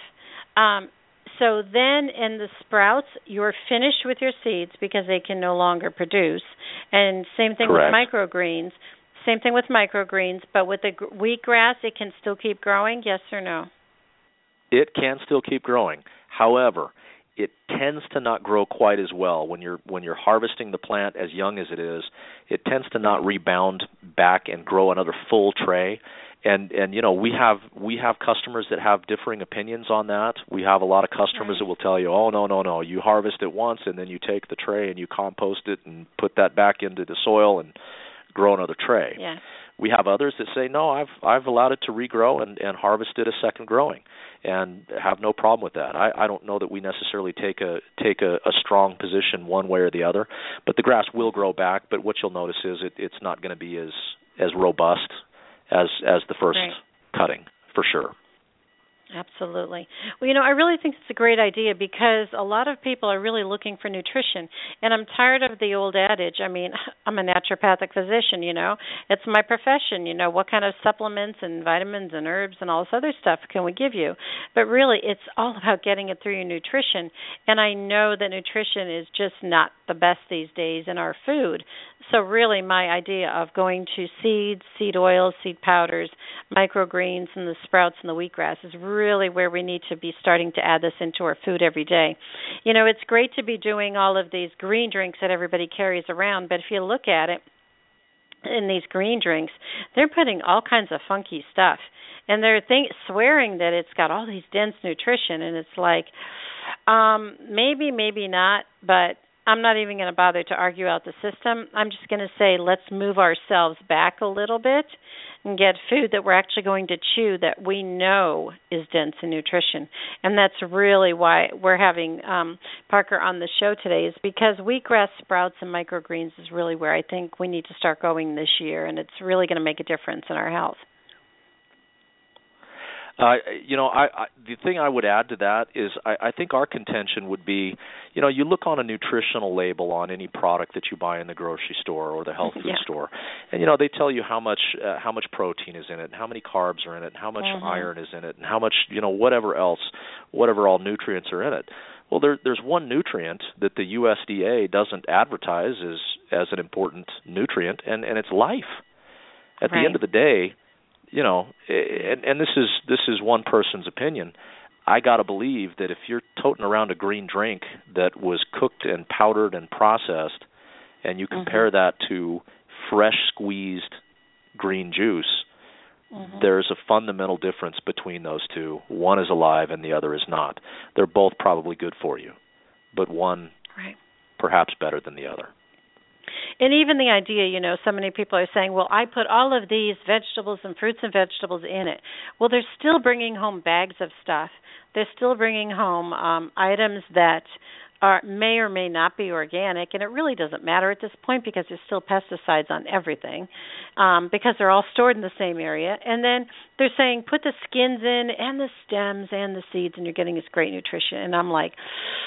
so then in the sprouts, you're finished with your seeds because they can no longer produce. And same thing Correct. with microgreens. Same thing with microgreens, but with the wheatgrass, it can still keep growing, yes or no? It can still keep growing. However, it tends to not grow quite as well when you're harvesting the plant as young as it is. It tends to not rebound back and grow another full tray. And we have customers that have differing opinions on that. We have a lot of customers that will tell you, "Oh, no, you harvest it once and then you take the tray and you compost it and put that back into the soil and grow another tray." Yeah. We have others that say, "No, I've allowed it to regrow and harvested a second growing and have no problem with that." I don't know that we necessarily take a strong position one way or the other, but the grass will grow back. But what you'll notice is it's not going to be as robust as the first cutting, for sure. Absolutely. Well, I really think it's a great idea because a lot of people are really looking for nutrition. And I'm tired of the old adage. I mean, I'm a naturopathic physician, It's my profession, What kind of supplements and vitamins and herbs and all this other stuff can we give you? But really, it's all about getting it through your nutrition. And I know that nutrition is just not the best these days in our food. So really, my idea of going to seeds, seed oils, seed powders, microgreens, and the sprouts and the wheatgrass is really where we need to be starting to add this into our food every day. It's great to be doing all of these green drinks that everybody carries around, but if you look at it, in these green drinks, they're putting all kinds of funky stuff. And they're swearing that it's got all these dense nutrition, and it's like, maybe not, but I'm not even going to bother to argue out the system. I'm just going to say let's move ourselves back a little bit and get food that we're actually going to chew that we know is dense in nutrition. And that's really why we're having Parker on the show today, is because wheatgrass, sprouts, and microgreens is really where I think we need to start going this year, and it's really going to make a difference in our health. The thing I would add to that is I think our contention would be, you look on a nutritional label on any product that you buy in the grocery store or the health food store, and they tell you how much protein is in it, and how many carbs are in it, and how much iron is in it, and how much whatever all nutrients are in it. Well, there's one nutrient that the USDA doesn't advertise as an important nutrient, and it's life. At the end of the day, and this is one person's opinion, I got to believe that if you're toting around a green drink that was cooked and powdered and processed, and you compare that to fresh squeezed green juice, there's a fundamental difference between those two. One is alive and the other is not. They're both probably good for you, but one perhaps better than the other. And even the idea, so many people are saying, well, I put all of these vegetables and fruits and vegetables in it. Well, they're still bringing home bags of stuff. They're still bringing home items that may or may not be organic, and it really doesn't matter at this point because there's still pesticides on everything because they're all stored in the same area. And then they're saying put the skins in and the stems and the seeds, and you're getting this great nutrition. And I'm like,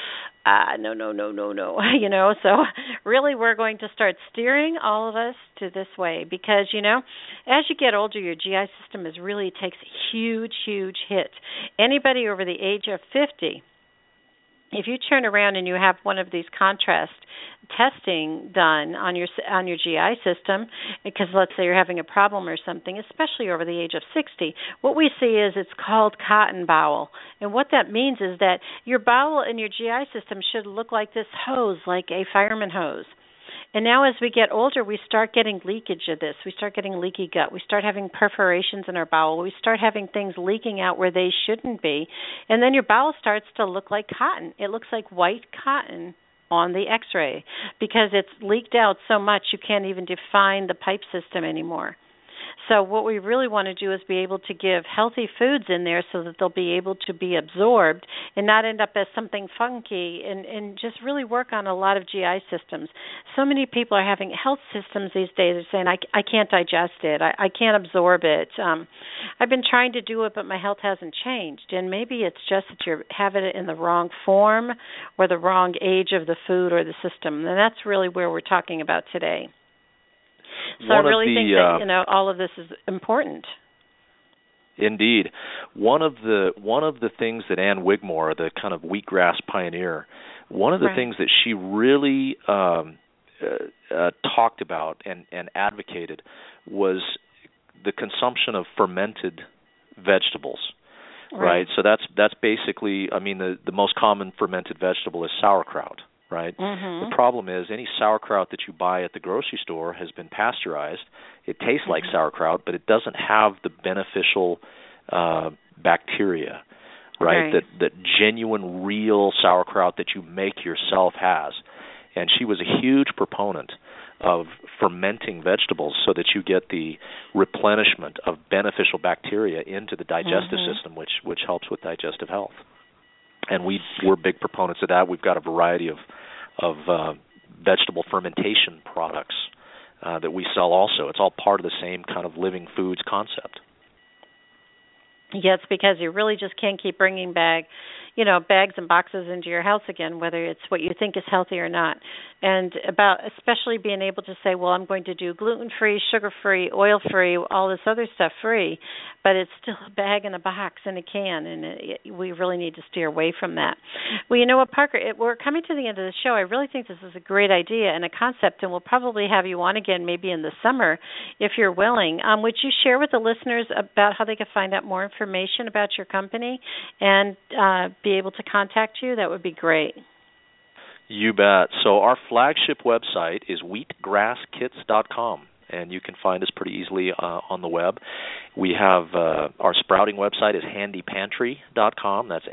no. So really we're going to start steering all of us to this way because, as you get older, your GI system really takes a huge, huge hit. Anybody over the age of 50, if you turn around and you have one of these contrast testing done on your GI system, because let's say you're having a problem or something, especially over the age of 60, what we see is it's called cotton bowel. And what that means is that your bowel and your GI system should look like this hose, like a fireman hose. And now as we get older, we start getting leakage of this. We start getting leaky gut. We start having perforations in our bowel. We start having things leaking out where they shouldn't be. And then your bowel starts to look like cotton. It looks like white cotton on the x-ray because it's leaked out so much you can't even define the pipe system anymore. So what we really want to do is be able to give healthy foods in there so that they'll be able to be absorbed and not end up as something funky, and just really work on a lot of GI systems. So many people are having health systems these days are saying, I can't digest it, I can't absorb it. I've been trying to do it, but my health hasn't changed. And maybe it's just that you're having it in the wrong form or the wrong age of the food or the system. And that's really where we're talking about today. So I really think that all of this is important. Indeed, one of the things that Ann Wigmore, the kind of wheatgrass pioneer, one of the things that she really talked about and advocated was the consumption of fermented vegetables. Right. So that's basically, I mean, the most common fermented vegetable is sauerkraut. Right. Mm-hmm. The problem is any sauerkraut that you buy at the grocery store has been pasteurized. It tastes like sauerkraut, but it doesn't have the beneficial bacteria, right? That genuine, real sauerkraut that you make yourself has. And she was a huge proponent of fermenting vegetables so that you get the replenishment of beneficial bacteria into the digestive system, which helps with digestive health. And we're big proponents of that. We've got a variety of vegetable fermentation products that we sell also. It's all part of the same kind of living foods concept. Yeah, it's because you really just can't keep bringing bags and boxes into your house again, whether it's what you think is healthy or not. And about especially being able to say, well, I'm going to do gluten-free, sugar-free, oil-free, all this other stuff free, but it's still a bag and a box and a can, and we really need to steer away from that. Well, you know what, Parker, we're coming to the end of the show. I really think this is a great idea and a concept, and we'll probably have you on again maybe in the summer if you're willing. Would you share with the listeners about how they can find out more information about your company and be able to contact you? That would be great. You bet. So our flagship website is wheatgrasskits.com, and you can find us pretty easily on the web. We have our sprouting website is handypantry.com. That's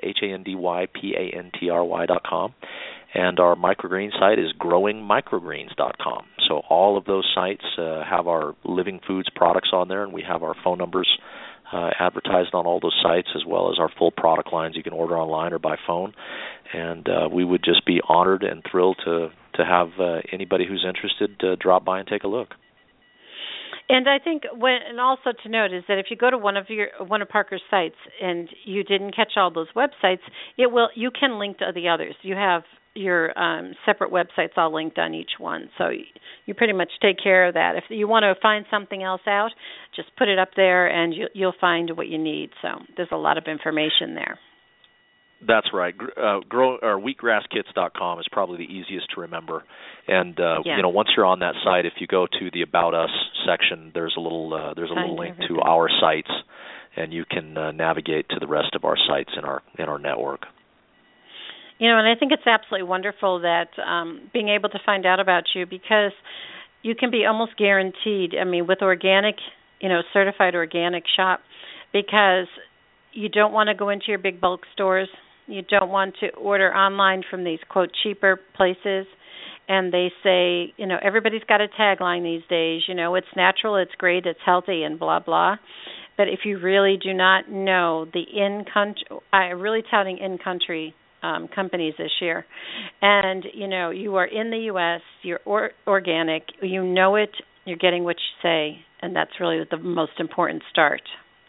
handypantry.com. And our microgreen site is growingmicrogreens.com. So all of those sites have our living foods products on there, and we have our phone numbers advertised on all those sites, as well as our full product lines you can order online or by phone. And we would just be honored and thrilled to have anybody who's interested drop by and take a look. And I think, and also to note is that if you go to one of Parker's sites and you didn't catch all those websites, you can link to the others. You have your separate websites all linked on each one, so you pretty much take care of that. If you want to find something else out, just put it up there and you'll find what you need. So there's a lot of information there. That's right. Wheatgrasskits.com is probably the easiest to remember. And once you're on that site, if you go to the About Us section, there's a little link to our sites, and you can navigate to the rest of our sites in our network. And I think it's absolutely wonderful that being able to find out about you, because you can be almost guaranteed, with organic, certified organic shop, because you don't want to go into your big bulk stores. You don't want to order online from these, quote, cheaper places. And they say, everybody's got a tagline these days, it's natural, it's great, it's healthy, and blah, blah. But if you really do not know the really touting in-country companies this year, and, you are in the U.S., you're organic, you know it, you're getting what you say, and that's really the most important start.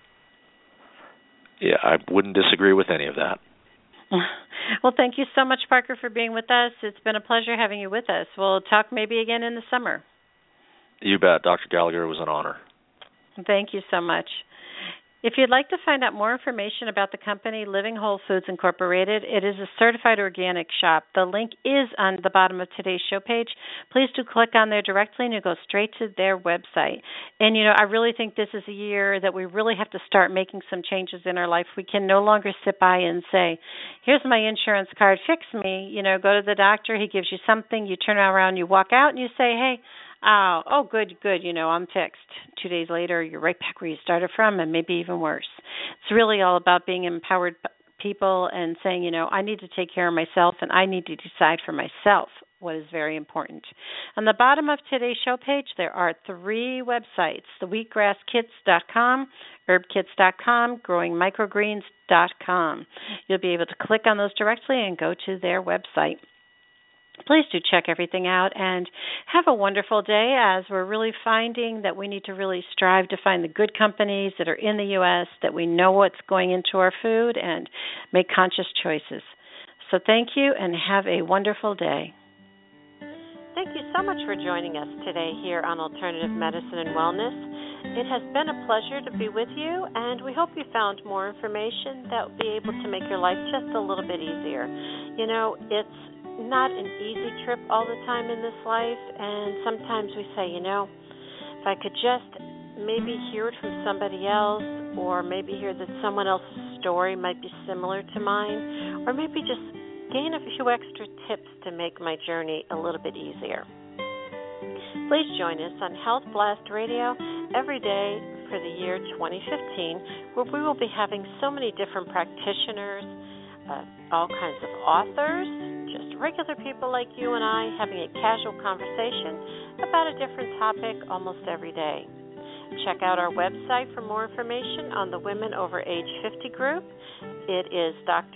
Yeah, I wouldn't disagree with any of that. Well, thank you so much, Parker, for being with us. It's been a pleasure having you with us. We'll talk maybe again in the summer. You bet. Dr. Gallagher, it was an honor. Thank you so much. If you'd like to find out more information about the company Living Whole Foods Incorporated, it is a certified organic shop. The link is on the bottom of today's show page. Please do click on there directly and you'll go straight to their website. And, I really think this is a year that we really have to start making some changes in our life. We can no longer sit by and say, here's my insurance card, fix me. Go to the doctor, he gives you something, you turn around, you walk out, and you say, hey, good, I'm fixed. 2 days later, you're right back where you started from, and maybe even worse. It's really all about being empowered people and saying, I need to take care of myself, and I need to decide for myself what is very important. On the bottom of today's show page, there are 3 websites, thewheatgrasskits.com, herbkits.com, growingmicrogreens.com. You'll be able to click on those directly and go to their website. Please do check everything out and have a wonderful day, as we're really finding that we need to really strive to find the good companies that are in the U.S., that we know what's going into our food, and make conscious choices. So thank you and have a wonderful day. Thank you so much for joining us today here on Alternative Medicine and Wellness. It has been a pleasure to be with you, and we hope you found more information that will be able to make your life just a little bit easier. You know, it's not an easy trip all the time in this life, and sometimes we say, you know, if I could just maybe hear it from somebody else, or maybe hear that someone else's story might be similar to mine, or maybe just gain a few extra tips to make my journey a little bit easier. Please join us on Health Blast Radio every day for the year 2015, where we will be having so many different practitioners, all kinds of authors, just regular people like you and I having a casual conversation about a different topic almost every day. Check out our website for more information on the Women Over Age 50 group. It is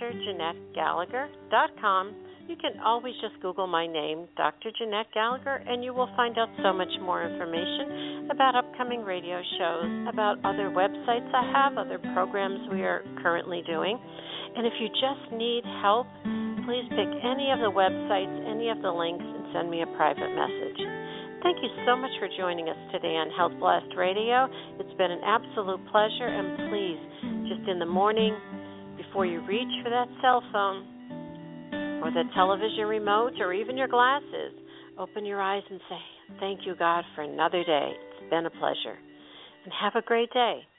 drjeanettegallagher.com. You can always just Google my name, Dr. Jeanette Gallagher, and you will find out so much more information about upcoming radio shows, about other websites I have, other programs we are currently doing. And if you just need help, please pick any of the websites, any of the links, and send me a private message. Thank you so much for joining us today on Health Blast Radio. It's been an absolute pleasure, and please, just in the morning, before you reach for that cell phone or the television remote or even your glasses, open your eyes and say, thank you, God, for another day. It's been a pleasure. And have a great day.